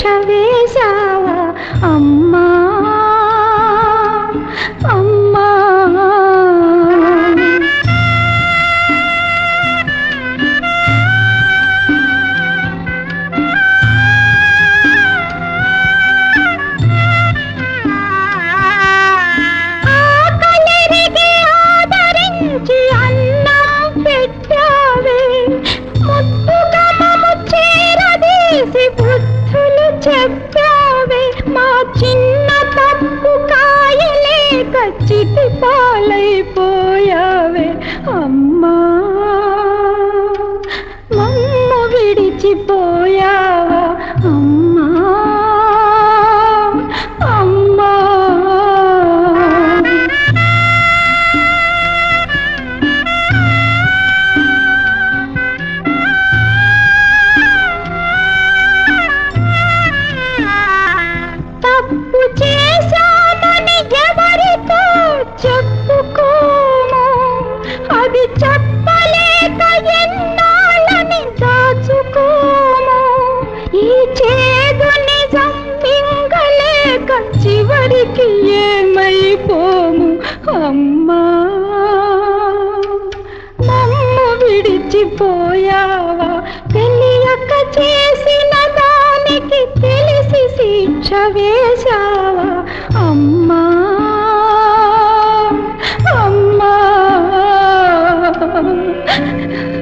శిక్ష వేశావా అమ్మా అమ్మా. చెప్పావే మా చిన్న తప్పు కాయలేక చితి పాలైపోయావే అమ్మా. మమ్ము విడిచిపోయావా అమ్మా అమ్మా. తప్పు చేశామని ఎవరితో చెప్పుకోము, అది చెప్పలేక ఎన్నాళ్ళని దాచుకోము. ఈ చేదు నిజం మింగలేక చివరికి ఏమైపోము అమ్మా. మమ్ము విడిచిపోయావా తెలియక చేసిన దానికి తెలిసి శిక్ష వేశావా అమ్మా అమ్మా.